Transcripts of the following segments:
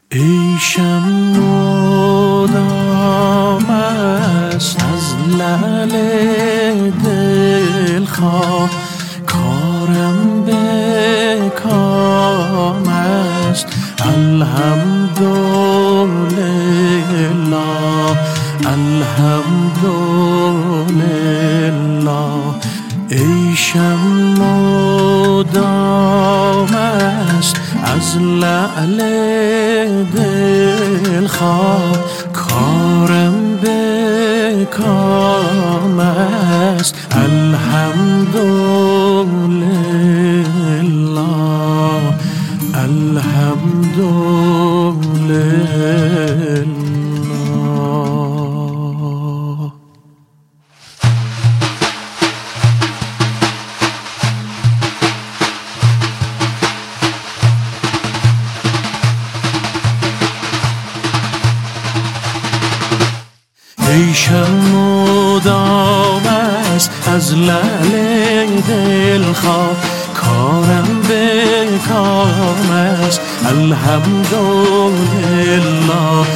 ای شمع مدام است از لعل دلخواه، کارم به کام است الحمدلله الحمدلله. ای شمع مدام است از لعل دلخواه، کارم به کام است الحمدلله الحمدلله. ای شمع مدام است از لعل دلخواه، کارم به کام است الحمدلله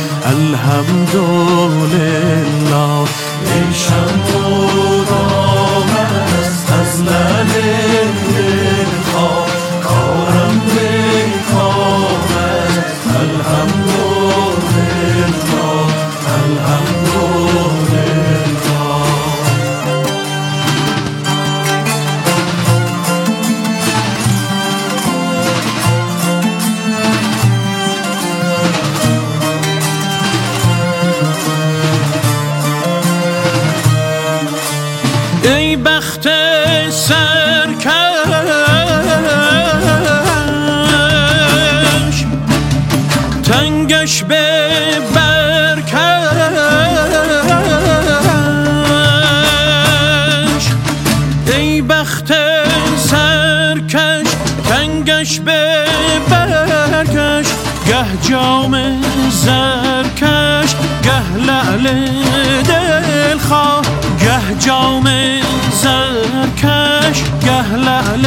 الحمدلله. ای شمع مدام است از لعل دلخواه، کارم به کام است الحمدلله الحمدلله. ای بخت سرکش، تنگش به برکش. ای بخت سرکش، تنگش به برکش. گه جام زرکش، گه لعل دلخواه. گه جام زرکش، گه لعل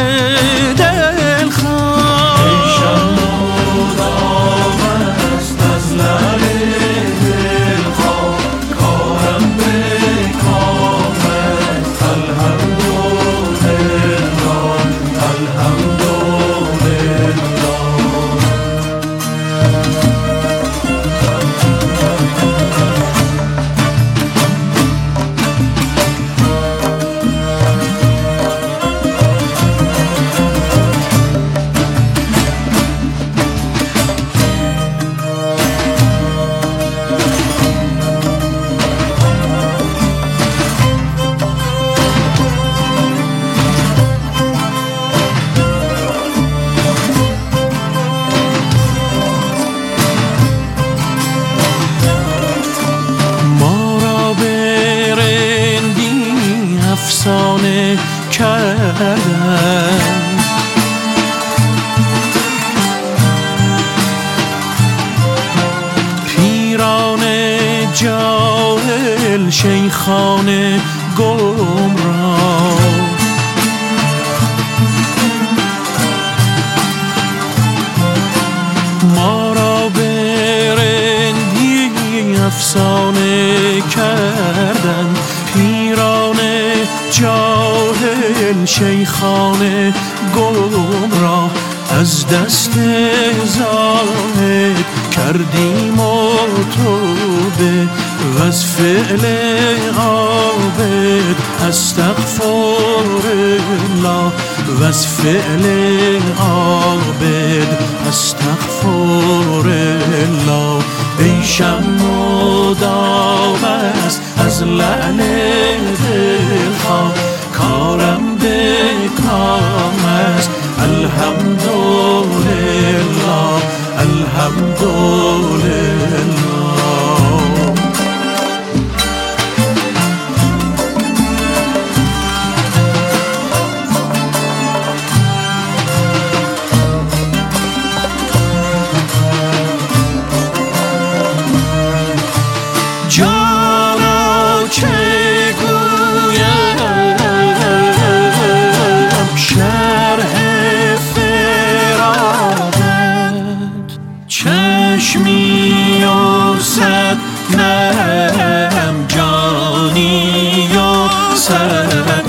دلخواه. ای شمع مدام است از لعل دلخواه، کارم به کام است الحمدلله الحمدلله. افسانه کردن پیران جاهل، شیخان گمراه. ما را به رندی افسانه کردن پیران جاهل، شیخان گمراه. از دست زاهد کردیم توبه، و از فعل عابد استغفرالله، و از فعل عابد استغفرالله. ای شمع مدام است از لعل دلخواه، کارم به کام است الحمدلله الحمدلله. جانا چه گویم شرح فرادت، چشم چشمی و صد نم جانی و صد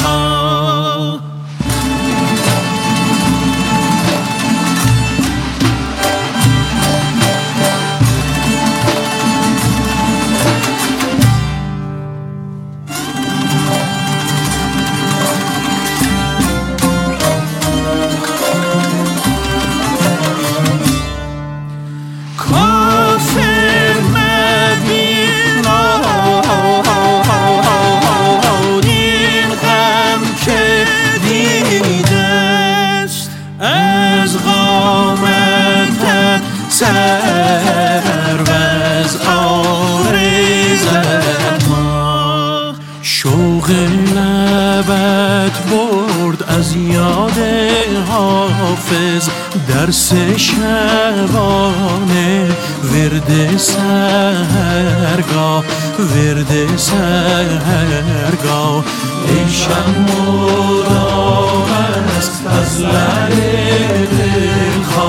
سر و از آرزت ما شوق لبت برد از یاد حافظ درس شبانه ورد سحرگاه ورد سحرگاه ای شب مدام است از لعل دلخواه